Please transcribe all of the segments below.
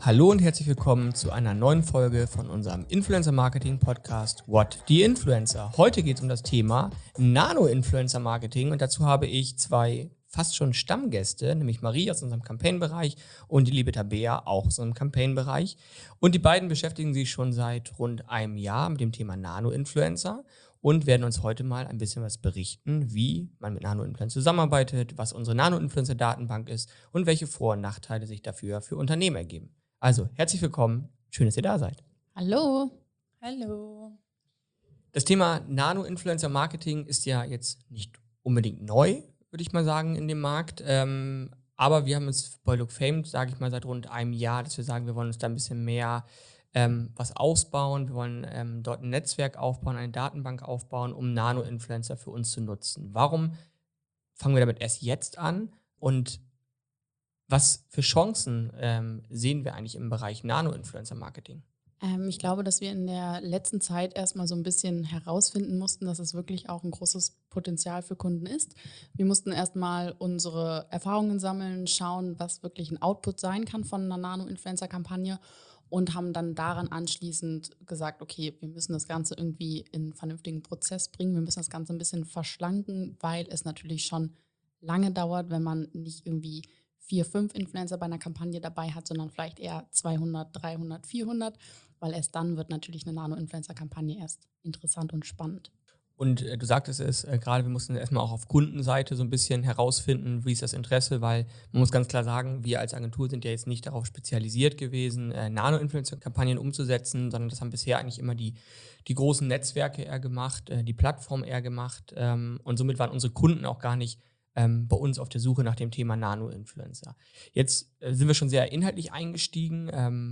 Hallo und herzlich willkommen zu einer neuen Folge von unserem Influencer-Marketing-Podcast What the Influencer. Heute geht es um das Thema Nano-Influencer-Marketing und dazu habe ich zwei fast schon Stammgäste, nämlich Marie aus unserem Campaign-Bereich und die liebe Tabea auch aus unserem Campaign-Bereich. Und die beiden beschäftigen sich schon seit rund einem Jahr mit dem Thema Nano-Influencer und werden uns heute mal ein bisschen was berichten, wie man mit Nano-Influencer zusammenarbeitet, was unsere Nano-Influencer-Datenbank ist und welche Vor- und Nachteile sich dafür für Unternehmen ergeben. Also, herzlich willkommen. Schön, dass ihr da seid. Hallo. Hallo. Das Thema Nano-Influencer-Marketing ist ja jetzt nicht unbedingt neu, würde ich mal sagen, in dem Markt. Aber wir haben uns bei Look Famed, sage ich mal, seit rund einem Jahr, dass wir sagen, wir wollen uns da ein bisschen mehr was ausbauen. Wir wollen dort ein Netzwerk aufbauen, eine Datenbank aufbauen, um Nano-Influencer für uns zu nutzen. Warum fangen wir damit erst jetzt an? Und was für Chancen sehen wir eigentlich im Bereich Nano-Influencer-Marketing? Ich glaube, dass wir in der letzten Zeit erstmal so ein bisschen herausfinden mussten, dass es wirklich auch ein großes Potenzial für Kunden ist. Wir mussten erstmal unsere Erfahrungen sammeln, schauen, was wirklich ein Output sein kann von einer Nano-Influencer-Kampagne und haben dann daran anschließend gesagt, okay, wir müssen das Ganze irgendwie in einen vernünftigen Prozess bringen. Wir müssen das Ganze ein bisschen verschlanken, weil es natürlich schon lange dauert, wenn man nicht irgendwie 4, 5 Influencer bei einer Kampagne dabei hat, sondern vielleicht eher 200, 300, 400, weil erst dann wird natürlich eine Nano-Influencer-Kampagne erst interessant und spannend. Und du sagtest es gerade, wir mussten erstmal auch auf Kundenseite so ein bisschen herausfinden, wie ist das Interesse, weil man muss ganz klar sagen, wir als Agentur sind ja jetzt nicht darauf spezialisiert gewesen, Nano-Influencer-Kampagnen umzusetzen, sondern das haben bisher eigentlich immer die großen Netzwerke eher gemacht, die Plattform eher gemacht und somit waren unsere Kunden auch gar nicht bei uns auf der Suche nach dem Thema Nano-Influencer. Jetzt sind wir schon sehr inhaltlich eingestiegen.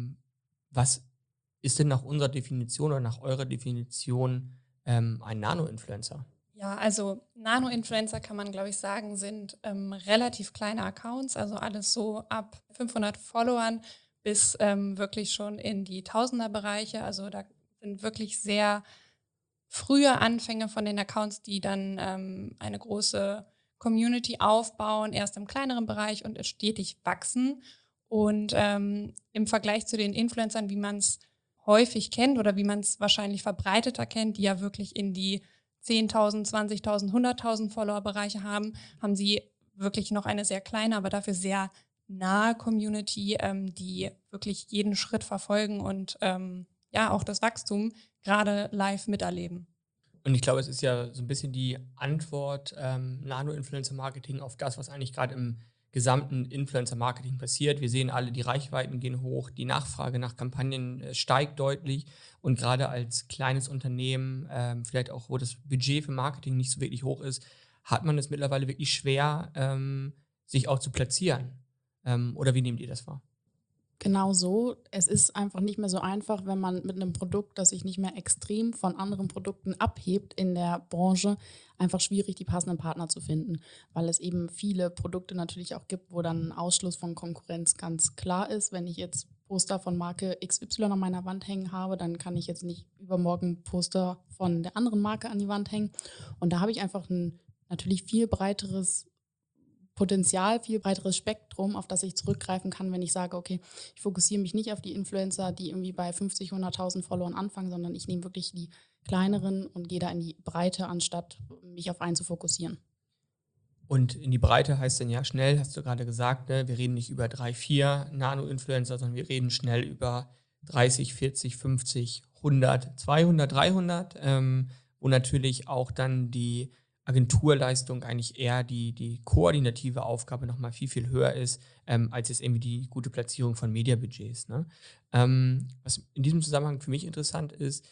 Was ist denn nach unserer Definition oder nach eurer Definition ein Nano-Influencer? Ja, also Nano-Influencer kann man, glaube ich, sagen, sind relativ kleine Accounts, also alles so ab 500 Followern bis wirklich schon in die Tausender-Bereiche. Also da sind wirklich sehr frühe Anfänge von den Accounts, die dann eine große Community aufbauen, erst im kleineren Bereich und stetig wachsen. Und im Vergleich zu den Influencern, wie man es häufig kennt oder wie man es wahrscheinlich verbreiteter kennt, die ja wirklich in die 10.000, 20.000, 100.000 Follower-Bereiche haben, haben sie wirklich noch eine sehr kleine, aber dafür sehr nahe Community, die wirklich jeden Schritt verfolgen und ja auch das Wachstum gerade live miterleben. Und ich glaube, es ist ja so ein bisschen die Antwort Nano-Influencer-Marketing auf das, was eigentlich gerade im gesamten Influencer-Marketing passiert. Wir sehen alle, die Reichweiten gehen hoch, die Nachfrage nach Kampagnen steigt deutlich und gerade als kleines Unternehmen, vielleicht auch, wo das Budget für Marketing nicht so wirklich hoch ist, hat man es mittlerweile wirklich schwer, sich auch zu platzieren. Oder wie nehmt ihr das wahr? Genau so. Es ist einfach nicht mehr so einfach, wenn man mit einem Produkt, das sich nicht mehr extrem von anderen Produkten abhebt in der Branche, einfach schwierig, die passenden Partner zu finden, weil es eben viele Produkte natürlich auch gibt, wo dann ein Ausschluss von Konkurrenz ganz klar ist. Wenn ich jetzt Poster von Marke XY an meiner Wand hängen habe, dann kann ich jetzt nicht übermorgen Poster von der anderen Marke an die Wand hängen. Und da habe ich einfach ein natürlich viel breiteres Potenzial, viel breiteres Spektrum, auf das ich zurückgreifen kann, wenn ich sage, okay, ich fokussiere mich nicht auf die Influencer, die irgendwie bei 50, 100.000 Followern anfangen, sondern ich nehme wirklich die kleineren und gehe da in die Breite, anstatt mich auf einen zu fokussieren. Und in die Breite heißt dann ja schnell, hast du gerade gesagt, ne, wir reden nicht über 3, 4 Nano-Influencer, sondern wir reden schnell über 30, 40, 50, 100, 200, 300, wo natürlich auch dann die Agenturleistung eigentlich eher die koordinative Aufgabe nochmal viel, viel höher ist, als jetzt irgendwie die gute Platzierung von Mediabudgets. Ne? Was in diesem Zusammenhang für mich interessant ist,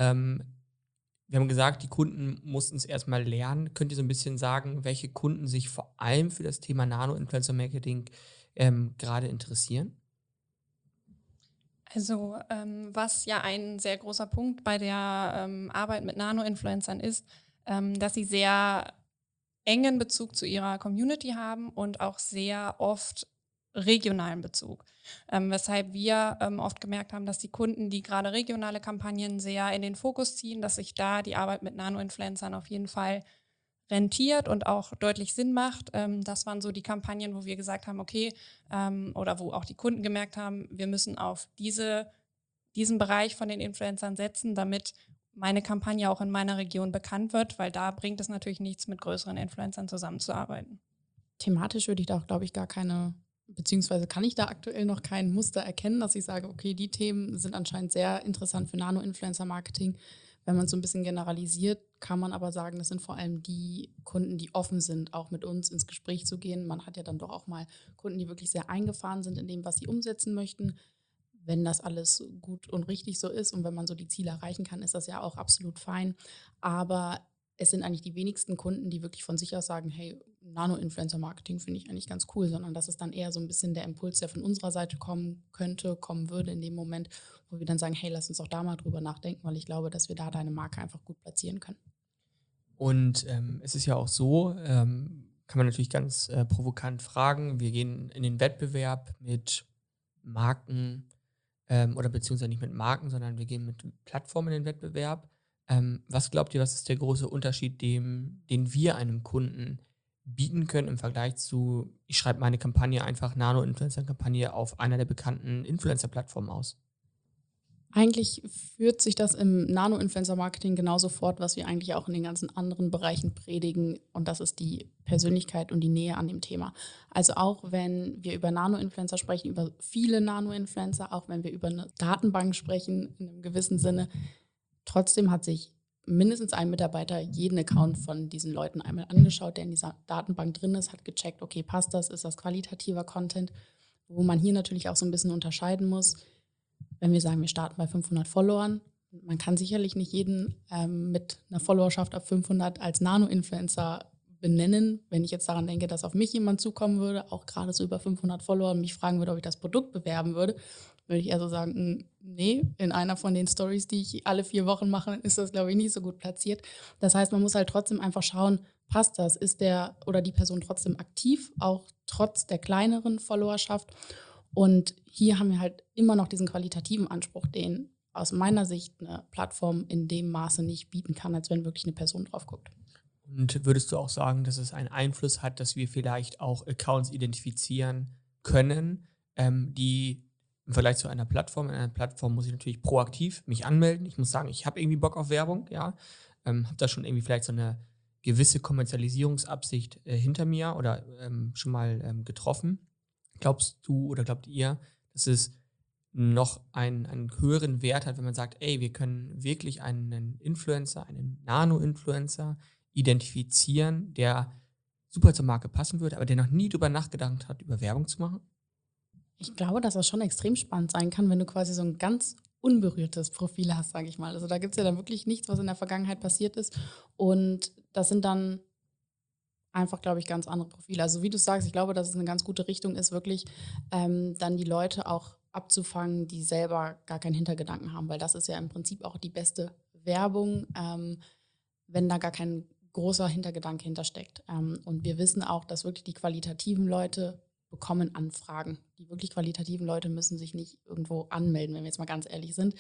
wir haben gesagt, die Kunden mussten es erstmal lernen. Könnt ihr so ein bisschen sagen, welche Kunden sich vor allem für das Thema Nano-Influencer-Marketing gerade interessieren? Also was ja ein sehr großer Punkt bei der Arbeit mit Nano-Influencern ist, dass sie sehr engen Bezug zu ihrer Community haben und auch sehr oft regionalen Bezug. Weshalb wir oft gemerkt haben, dass die Kunden, die gerade regionale Kampagnen sehr in den Fokus ziehen, dass sich da die Arbeit mit Nano-Influencern auf jeden Fall rentiert und auch deutlich Sinn macht. Das waren so die Kampagnen, wo wir gesagt haben, okay, oder wo auch die Kunden gemerkt haben, wir müssen auf diesen Bereich von den Influencern setzen, damit meine Kampagne auch in meiner Region bekannt wird, weil da bringt es natürlich nichts, mit größeren Influencern zusammenzuarbeiten. Thematisch würde ich da auch, glaube ich, gar keine, beziehungsweise kann ich da aktuell noch kein Muster erkennen, dass ich sage, okay, die Themen sind anscheinend sehr interessant für Nano-Influencer-Marketing. Wenn man es so ein bisschen generalisiert, kann man aber sagen, das sind vor allem die Kunden, die offen sind, auch mit uns ins Gespräch zu gehen. Man hat ja dann doch auch mal Kunden, die wirklich sehr eingefahren sind in dem, was sie umsetzen möchten. Wenn das alles gut und richtig so ist und wenn man so die Ziele erreichen kann, ist das ja auch absolut fein. Aber es sind eigentlich die wenigsten Kunden, die wirklich von sich aus sagen, hey, Nano-Influencer-Marketing finde ich eigentlich ganz cool, sondern das ist dann eher so ein bisschen der Impuls, der von unserer Seite kommen könnte, kommen würde in dem Moment, wo wir dann sagen, hey, lass uns auch da mal drüber nachdenken, weil ich glaube, dass wir da deine Marke einfach gut platzieren können. Und es ist ja auch so, kann man natürlich ganz provokant fragen, wir gehen in den Wettbewerb mit Marken oder beziehungsweise nicht mit Marken, sondern wir gehen mit Plattformen in den Wettbewerb. Was glaubt ihr, was ist der große Unterschied, den wir einem Kunden bieten können im Vergleich zu, ich schreibe meine Kampagne einfach, Nano-Influencer-Kampagne auf einer der bekannten Influencer-Plattformen aus? Eigentlich führt sich das im Nano-Influencer-Marketing genauso fort, was wir eigentlich auch in den ganzen anderen Bereichen predigen. Und das ist die Persönlichkeit und die Nähe an dem Thema. Also auch wenn wir über Nano-Influencer sprechen, über viele Nano-Influencer, auch wenn wir über eine Datenbank sprechen, in einem gewissen Sinne, trotzdem hat sich mindestens ein Mitarbeiter jeden Account von diesen Leuten einmal angeschaut, der in dieser Datenbank drin ist, hat gecheckt, okay, passt das, ist das qualitativer Content, wo man hier natürlich auch so ein bisschen unterscheiden muss. Wenn wir sagen, wir starten bei 500 Followern, man kann sicherlich nicht jeden mit einer Followerschaft ab 500 als Nano-Influencer benennen. Wenn ich jetzt daran denke, dass auf mich jemand zukommen würde, auch gerade so über 500 Follower und mich fragen würde, ob ich das Produkt bewerben würde, würde ich eher so sagen, nee, in einer von den Stories, die ich alle 4 Wochen mache, ist das, glaube ich, nicht so gut platziert. Das heißt, man muss halt trotzdem einfach schauen, passt das? Ist der oder die Person trotzdem aktiv, auch trotz der kleineren Followerschaft? Und hier haben wir halt immer noch diesen qualitativen Anspruch, den aus meiner Sicht eine Plattform in dem Maße nicht bieten kann, als wenn wirklich eine Person drauf guckt. Und würdest du auch sagen, dass es einen Einfluss hat, dass wir vielleicht auch Accounts identifizieren können, die im Vergleich zu einer Plattform, in einer Plattform muss ich natürlich proaktiv mich anmelden. Ich muss sagen, ich habe irgendwie Bock auf Werbung, ja. Habe da schon irgendwie vielleicht so eine gewisse Kommerzialisierungsabsicht hinter mir oder schon mal getroffen. Glaubst du oder glaubt ihr, dass es noch einen höheren Wert hat, wenn man sagt, ey, wir können wirklich einen Influencer, einen Nano-Influencer identifizieren, der super zur Marke passen würde, aber der noch nie drüber nachgedacht hat, über Werbung zu machen? Ich glaube, dass das schon extrem spannend sein kann, wenn du quasi so ein ganz unberührtes Profil hast, sage ich mal. Also da gibt es ja dann wirklich nichts, was in der Vergangenheit passiert ist. Und das sind dann einfach, glaube ich, ganz andere Profile. Also wie du sagst, ich glaube, dass es eine ganz gute Richtung ist, wirklich dann die Leute auch abzufangen, die selber gar keinen Hintergedanken haben, weil das ist ja im Prinzip auch die beste Werbung, wenn da gar kein großer Hintergedanke hintersteckt. Und wir wissen auch, dass wirklich die qualitativen Leute bekommen Anfragen. Die wirklich qualitativen Leute müssen sich nicht irgendwo anmelden, wenn wir jetzt mal ganz ehrlich sind.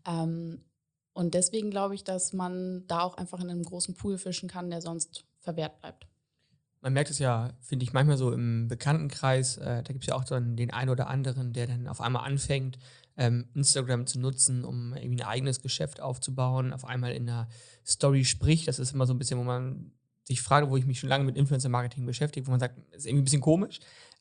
Und deswegen glaube ich, dass man da auch einfach in einem großen Pool fischen kann, der sonst verwehrt bleibt. Man merkt es ja, finde ich, manchmal so im Bekanntenkreis, da gibt es ja auch dann den einen oder anderen, der dann auf einmal anfängt, Instagram zu nutzen, um irgendwie ein eigenes Geschäft aufzubauen, auf einmal in einer Story spricht. Das ist immer so ein bisschen, wo man sich fragt, wo ich mich schon lange mit Influencer-Marketing beschäftige, wo man sagt, das ist irgendwie ein bisschen komisch.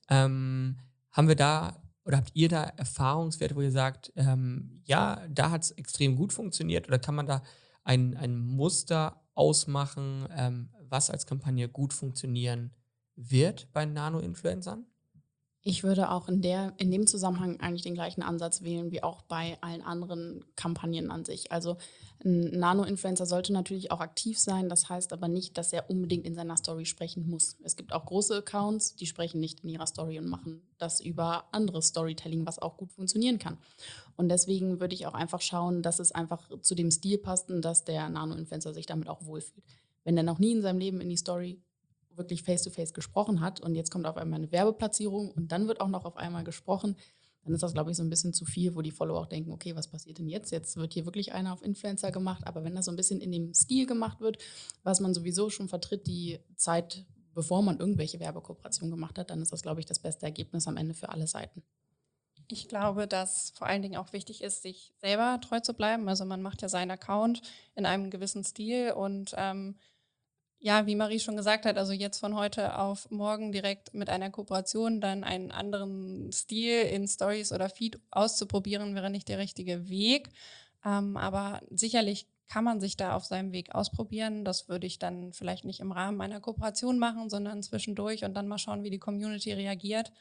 Haben wir da oder habt ihr da Erfahrungswerte, wo ihr sagt, ja, da hat es extrem gut funktioniert oder kann man da ein Muster ausmachen, was als Kampagne gut funktionieren wird bei Nano-Influencern? Ich würde auch in dem Zusammenhang eigentlich den gleichen Ansatz wählen wie auch bei allen anderen Kampagnen an sich. Also ein Nano-Influencer sollte natürlich auch aktiv sein, das heißt aber nicht, dass er unbedingt in seiner Story sprechen muss. Es gibt auch große Accounts, die sprechen nicht in ihrer Story und machen das über anderes Storytelling, was auch gut funktionieren kann. Und deswegen würde ich auch einfach schauen, dass es einfach zu dem Stil passt und dass der Nano-Influencer sich damit auch wohlfühlt. Wenn er noch nie in seinem Leben in die Story wirklich face-to-face gesprochen hat und jetzt kommt auf einmal eine Werbeplatzierung und dann wird auch noch auf einmal gesprochen, dann ist das, glaube ich, so ein bisschen zu viel, wo die Follower auch denken, okay, was passiert denn jetzt? Jetzt wird hier wirklich einer auf Influencer gemacht. Aber wenn das so ein bisschen in dem Stil gemacht wird, was man sowieso schon vertritt, die Zeit, bevor man irgendwelche Werbekooperationen gemacht hat, dann ist das, glaube ich, das beste Ergebnis am Ende für alle Seiten. Ich glaube, dass vor allen Dingen auch wichtig ist, sich selber treu zu bleiben. Also man macht ja seinen Account in einem gewissen Stil und ja, wie Marie schon gesagt hat, also jetzt von heute auf morgen direkt mit einer Kooperation dann einen anderen Stil in Stories oder Feed auszuprobieren, wäre nicht der richtige Weg. Aber sicherlich kann man sich da auf seinem Weg ausprobieren. Das würde ich dann vielleicht nicht im Rahmen einer Kooperation machen, sondern zwischendurch und dann mal schauen, wie die Community reagiert.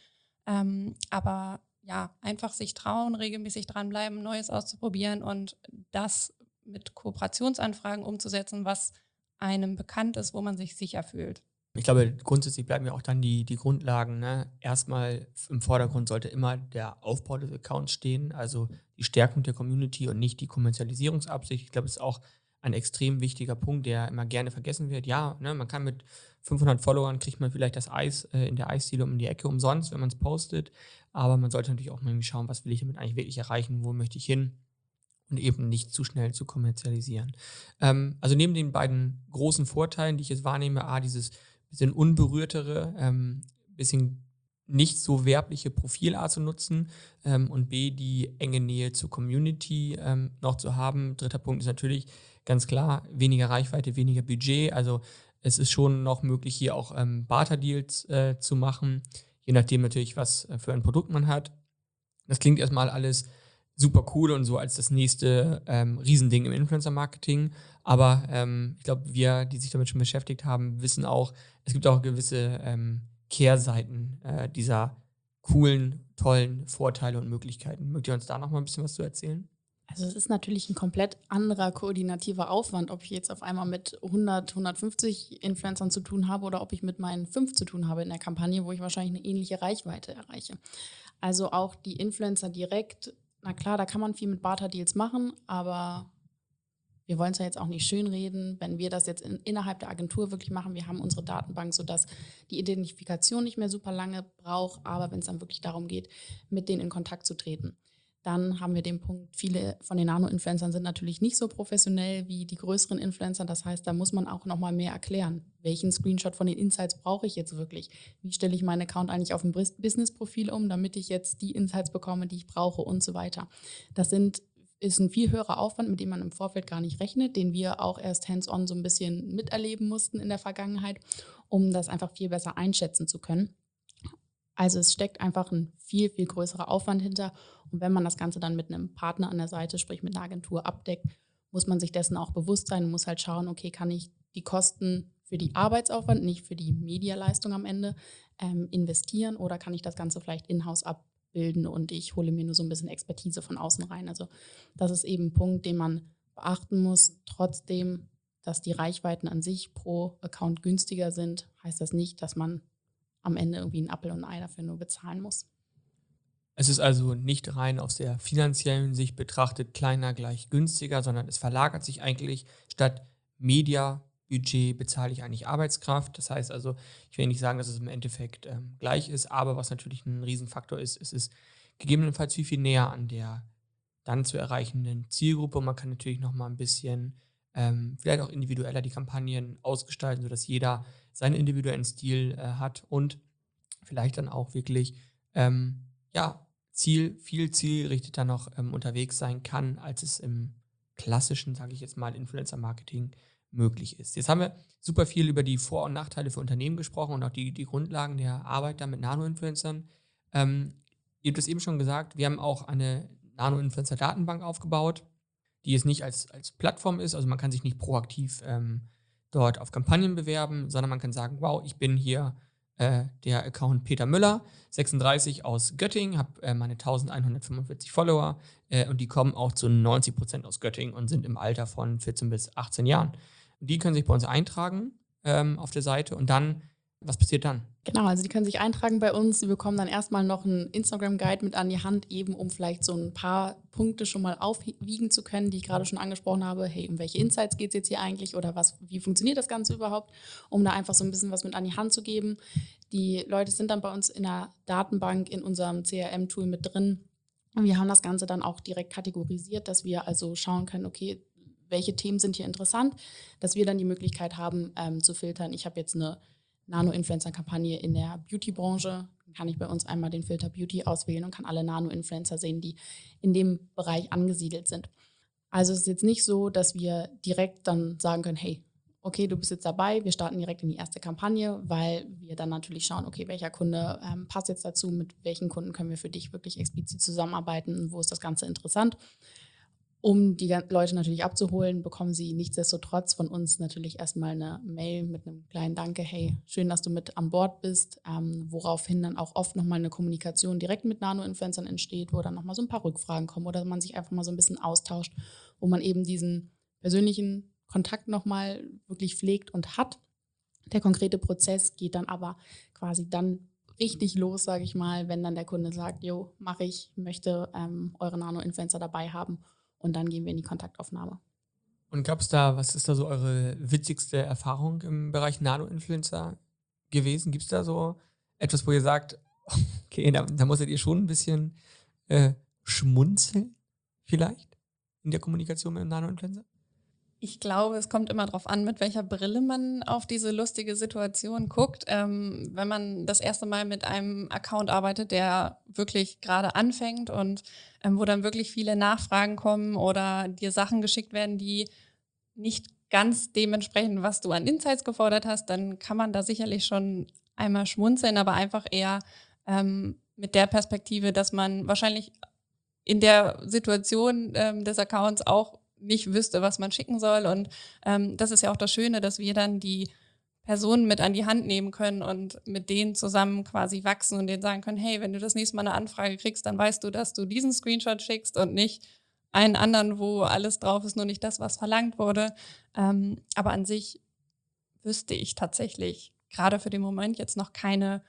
Aber ja, einfach sich trauen, regelmäßig dranbleiben, Neues auszuprobieren und das mit Kooperationsanfragen umzusetzen, was einem bekannt ist, wo man sich sicher fühlt. Ich glaube, grundsätzlich bleiben ja auch dann die Grundlagen. Ne? Erstmal im Vordergrund sollte immer der Aufbau des Accounts stehen, also die Stärkung der Community und nicht die Kommerzialisierungsabsicht. Ich glaube, das ist auch ein extrem wichtiger Punkt, der immer gerne vergessen wird. Ja, ne, man kann mit 500 Followern kriegt man vielleicht das Eis in der Eisdiele um die Ecke umsonst, wenn man es postet. Aber man sollte natürlich auch mal irgendwie schauen, was will ich damit eigentlich wirklich erreichen, wo möchte ich hin und eben nicht zu schnell zu kommerzialisieren. Also neben den beiden großen Vorteilen, die ich jetzt wahrnehme, dieses bisschen unberührtere, bisschen nicht so werbliche Profilart zu nutzen und B, die enge Nähe zur Community noch zu haben. Dritter Punkt ist natürlich ganz klar, weniger Reichweite, weniger Budget. Also es ist schon noch möglich, hier auch Barter-Deals zu machen, je nachdem natürlich, was für ein Produkt man hat. Das klingt erstmal alles super cool und so als das nächste Riesending im Influencer-Marketing. Aber ich glaube, wir, die sich damit schon beschäftigt haben, wissen auch, es gibt auch gewisse Kehrseiten dieser coolen, tollen Vorteile und Möglichkeiten. Mögt ihr uns da noch mal ein bisschen was zu erzählen? Also es ist natürlich ein komplett anderer koordinativer Aufwand, ob ich jetzt auf einmal mit 100, 150 Influencern zu tun habe oder ob ich mit meinen 5 zu tun habe in der Kampagne, wo ich wahrscheinlich eine ähnliche Reichweite erreiche. Also auch die Influencer direkt, na klar, da kann man viel mit Barter-Deals machen, aber wir wollen es ja jetzt auch nicht schönreden, wenn wir das jetzt innerhalb der Agentur wirklich machen. Wir haben unsere Datenbank, sodass die Identifikation nicht mehr super lange braucht, aber wenn es dann wirklich darum geht, mit denen in Kontakt zu treten. Dann haben wir den Punkt, viele von den Nano-Influencern sind natürlich nicht so professionell wie die größeren Influencer. Das heißt, da muss man auch nochmal mehr erklären. Welchen Screenshot von den Insights brauche ich jetzt wirklich? Wie stelle ich meinen Account eigentlich auf ein Business-Profil um, damit ich jetzt die Insights bekomme, die ich brauche und so weiter. Ist ein viel höherer Aufwand, mit dem man im Vorfeld gar nicht rechnet, den wir auch erst hands-on so ein bisschen miterleben mussten in der Vergangenheit, um das einfach viel besser einschätzen zu können. Also es steckt einfach ein viel, viel größerer Aufwand hinter. Und wenn man das Ganze dann mit einem Partner an der Seite, sprich mit einer Agentur abdeckt, muss man sich dessen auch bewusst sein und muss halt schauen, okay, kann ich die Kosten für die Arbeitsaufwand, nicht für die Medialeistung am Ende, investieren oder kann ich das Ganze vielleicht in-house abbilden und ich hole mir nur so ein bisschen Expertise von außen rein. Also das ist eben ein Punkt, den man beachten muss. Trotzdem, dass die Reichweiten an sich pro Account günstiger sind, heißt das nicht, dass man am Ende irgendwie ein Apfel und ein Ei dafür nur bezahlen muss. Es ist also nicht rein aus der finanziellen Sicht betrachtet kleiner gleich günstiger, sondern es verlagert sich eigentlich statt Media-Budget bezahle ich eigentlich Arbeitskraft. Das heißt also, ich will nicht sagen, dass es im Endeffekt gleich ist, aber was natürlich ein Riesenfaktor ist, es ist gegebenenfalls viel, viel näher an der dann zu erreichenden Zielgruppe. Man kann natürlich noch mal ein bisschen vielleicht auch individueller die Kampagnen ausgestalten, sodass jeder seinen individuellen Stil hat und vielleicht dann auch wirklich viel zielgerichteter noch unterwegs sein kann, als es im klassischen, sage ich jetzt mal, Influencer-Marketing möglich ist. Jetzt haben wir super viel über die Vor- und Nachteile für Unternehmen gesprochen und auch die Grundlagen der Arbeit da mit Nano-Influencern. Ihr habt es eben schon gesagt, wir haben auch eine Nano-Influencer-Datenbank aufgebaut, die jetzt nicht als Plattform ist, also man kann sich nicht proaktiv dort auf Kampagnen bewerben, sondern man kann sagen, wow, ich bin hier der Account Peter Müller, 36 aus Göttingen, habe meine 1145 Follower und die kommen auch zu 90% aus Göttingen und sind im Alter von 14 bis 18 Jahren. Die können sich bei uns eintragen auf der Seite und dann, was passiert dann? Genau, also die können sich eintragen bei uns. Sie bekommen dann erstmal noch einen Instagram-Guide mit an die Hand, eben um vielleicht so ein paar Punkte schon mal aufwiegen zu können, die ich gerade schon angesprochen habe. Hey, um welche Insights geht es jetzt hier eigentlich oder wie funktioniert das Ganze überhaupt? Um da einfach so ein bisschen was mit an die Hand zu geben. Die Leute sind dann bei uns in der Datenbank, in unserem CRM-Tool mit drin. Und wir haben das Ganze dann auch direkt kategorisiert, dass wir also schauen können, okay, welche Themen sind hier interessant, dass wir dann die Möglichkeit haben zu filtern. Ich habe jetzt eine Nano-Influencer-Kampagne in der Beauty-Branche, dann kann ich bei uns einmal den Filter Beauty auswählen und kann alle Nano-Influencer sehen, die in dem Bereich angesiedelt sind. Also es ist jetzt nicht so, dass wir direkt dann sagen können, hey, okay, du bist jetzt dabei, wir starten direkt in die erste Kampagne, weil wir dann natürlich schauen, okay, welcher Kunde passt jetzt dazu, mit welchen Kunden können wir für dich wirklich explizit zusammenarbeiten, wo ist das Ganze interessant. Um die Leute natürlich abzuholen, bekommen sie nichtsdestotrotz von uns natürlich erstmal eine Mail mit einem kleinen Danke, hey, schön, dass du mit an Bord bist, woraufhin dann auch oft nochmal eine Kommunikation direkt mit Nano-Influencern entsteht, wo dann nochmal so ein paar Rückfragen kommen oder man sich einfach mal so ein bisschen austauscht, wo man eben diesen persönlichen Kontakt nochmal wirklich pflegt und hat. Der konkrete Prozess geht dann aber quasi dann richtig los, sage ich mal, wenn dann der Kunde sagt, jo, mache ich, möchte eure Nano-Influencer dabei haben. Und dann gehen wir in die Kontaktaufnahme. Und was ist da so eure witzigste Erfahrung im Bereich Nano-Influencer gewesen? Gibt es da so etwas, wo ihr sagt, okay, da musstet ihr schon ein bisschen schmunzeln vielleicht in der Kommunikation mit dem Nano-Influencer? Ich glaube, es kommt immer darauf an, mit welcher Brille man auf diese lustige Situation guckt. Wenn man das erste Mal mit einem Account arbeitet, der wirklich gerade anfängt und wo dann wirklich viele Nachfragen kommen oder dir Sachen geschickt werden, die nicht ganz dementsprechend, was du an Insights gefordert hast, dann kann man da sicherlich schon einmal schmunzeln, aber einfach eher mit der Perspektive, dass man wahrscheinlich in der Situation des Accounts auch nicht wüsste, was man schicken soll. Und das ist ja auch das Schöne, dass wir dann die Personen mit an die Hand nehmen können und mit denen zusammen quasi wachsen und denen sagen können, hey, wenn du das nächste Mal eine Anfrage kriegst, dann weißt du, dass du diesen Screenshot schickst und nicht einen anderen, wo alles drauf ist, nur nicht das, was verlangt wurde. Aber an sich wüsste ich tatsächlich gerade für den Moment jetzt noch keine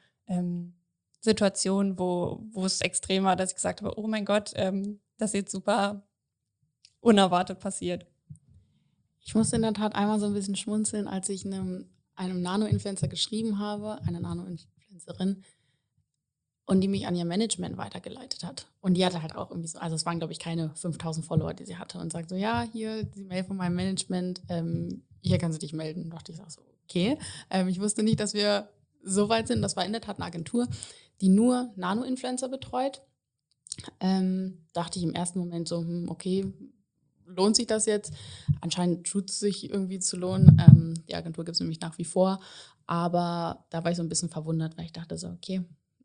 Situation, wo es extrem war, dass ich gesagt habe, oh mein Gott, das ist jetzt super unerwartet passiert. Ich musste in der Tat einmal so ein bisschen schmunzeln, als ich einem Nano-Influencer geschrieben habe, eine Nano-Influencerin, und die mich an ihr Management weitergeleitet hat. Und die hatte halt auch irgendwie so, also es waren, glaube ich, keine 5000 Follower, die sie hatte, und sagt so, ja, hier die Mail von meinem Management, hier kannst du dich melden. Und dachte ich so, okay. Ich wusste nicht, dass wir so weit sind. Das war in der Tat eine Agentur, die nur Nano-Influencer betreut. Dachte ich im ersten Moment so, okay, lohnt sich das jetzt? Anscheinend tut es sich irgendwie zu lohnen. Die Agentur gibt es nämlich nach wie vor. Aber da war ich so ein bisschen verwundert, weil ich dachte so, okay,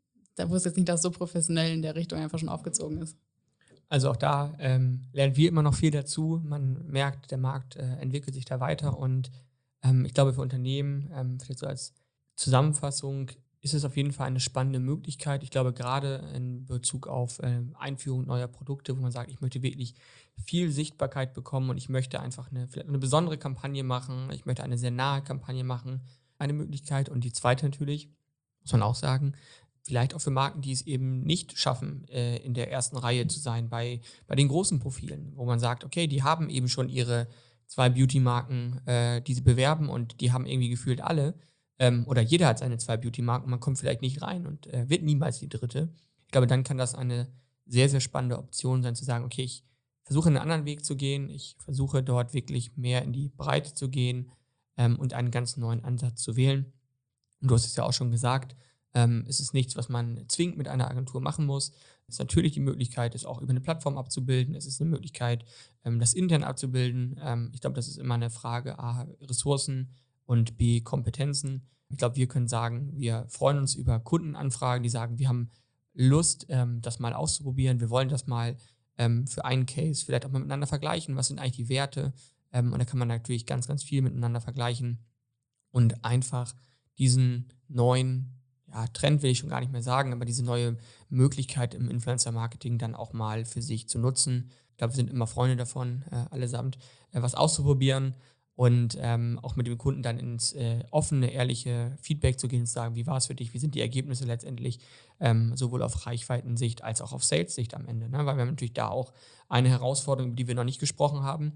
da wusste jetzt nicht, dass so professionell in der Richtung einfach schon aufgezogen ist. Also auch da lernen wir immer noch viel dazu. Man merkt, der Markt entwickelt sich da weiter und ich glaube für Unternehmen, vielleicht so als Zusammenfassung, ist es auf jeden Fall eine spannende Möglichkeit. Ich glaube gerade in Bezug auf Einführung neuer Produkte, wo man sagt, ich möchte wirklich viel Sichtbarkeit bekommen und ich möchte einfach vielleicht eine besondere Kampagne machen, ich möchte eine sehr nahe Kampagne machen, eine Möglichkeit. Und die zweite natürlich, muss man auch sagen, vielleicht auch für Marken, die es eben nicht schaffen, in der ersten Reihe zu sein bei den großen Profilen, wo man sagt, okay, die haben eben schon ihre 2 Beauty-Marken, die sie bewerben und die haben irgendwie gefühlt alle. Oder jeder hat seine 2 Beauty-Marken, man kommt vielleicht nicht rein und wird niemals die dritte. Ich glaube, dann kann das eine sehr, sehr spannende Option sein, zu sagen, okay, ich versuche einen anderen Weg zu gehen, ich versuche dort wirklich mehr in die Breite zu gehen und einen ganz neuen Ansatz zu wählen. Und du hast es ja auch schon gesagt, es ist nichts, was man zwingend mit einer Agentur machen muss. Es ist natürlich die Möglichkeit, es auch über eine Plattform abzubilden. Es ist eine Möglichkeit, das intern abzubilden. Ich glaube, das ist immer eine Frage A, Ressourcen und B, Kompetenzen. Ich glaube, wir können sagen, wir freuen uns über Kundenanfragen, die sagen, wir haben Lust, das mal auszuprobieren. Wir wollen das mal für einen Case vielleicht auch mal miteinander vergleichen. Was sind eigentlich die Werte? Und da kann man natürlich ganz, ganz viel miteinander vergleichen und einfach diesen neuen Trend will ich schon gar nicht mehr sagen, aber diese neue Möglichkeit im Influencer-Marketing dann auch mal für sich zu nutzen. Ich glaube, wir sind immer Freunde davon, allesamt, was auszuprobieren und auch mit dem Kunden dann ins offene, ehrliche Feedback zu gehen und zu sagen, wie war es für dich, wie sind die Ergebnisse letztendlich, sowohl auf Reichweitensicht als auch auf Sales-Sicht am Ende. Ne? Weil wir haben natürlich da auch eine Herausforderung, über die wir noch nicht gesprochen haben,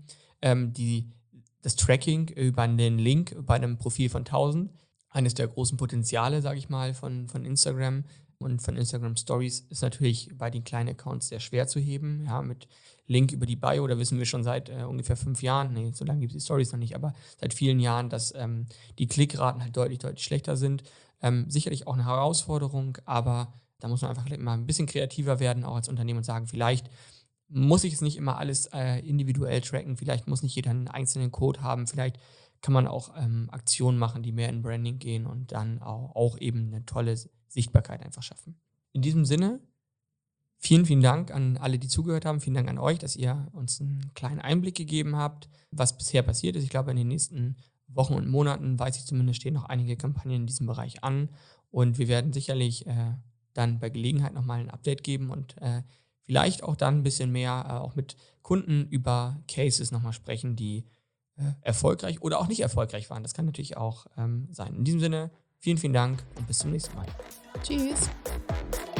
das Tracking über einen Link bei einem Profil von 1000. Eines der großen Potenziale, sage ich mal, von Instagram und von Instagram Stories ist natürlich bei den kleinen Accounts sehr schwer zu heben. Ja, mit Link über die Bio, da wissen wir schon seit ungefähr 5 Jahren, nee, so lange gibt es die Stories noch nicht, aber seit vielen Jahren, dass die Klickraten halt deutlich, deutlich schlechter sind. Sicherlich auch eine Herausforderung, aber da muss man einfach vielleicht mal ein bisschen kreativer werden, auch als Unternehmen und sagen, vielleicht muss ich es nicht immer alles individuell tracken, vielleicht muss nicht jeder einen einzelnen Code haben, vielleicht kann man auch Aktionen machen, die mehr in Branding gehen und dann auch eben eine tolle Sichtbarkeit einfach schaffen. In diesem Sinne, vielen, vielen Dank an alle, die zugehört haben. Vielen Dank an euch, dass ihr uns einen kleinen Einblick gegeben habt, was bisher passiert ist. Ich glaube, in den nächsten Wochen und Monaten, weiß ich zumindest, stehen noch einige Kampagnen in diesem Bereich an. Und wir werden sicherlich dann bei Gelegenheit nochmal ein Update geben und vielleicht auch dann ein bisschen mehr auch mit Kunden über Cases nochmal sprechen, die erfolgreich oder auch nicht erfolgreich waren. Das kann natürlich auch sein. In diesem Sinne, vielen, vielen Dank und bis zum nächsten Mal. Tschüss.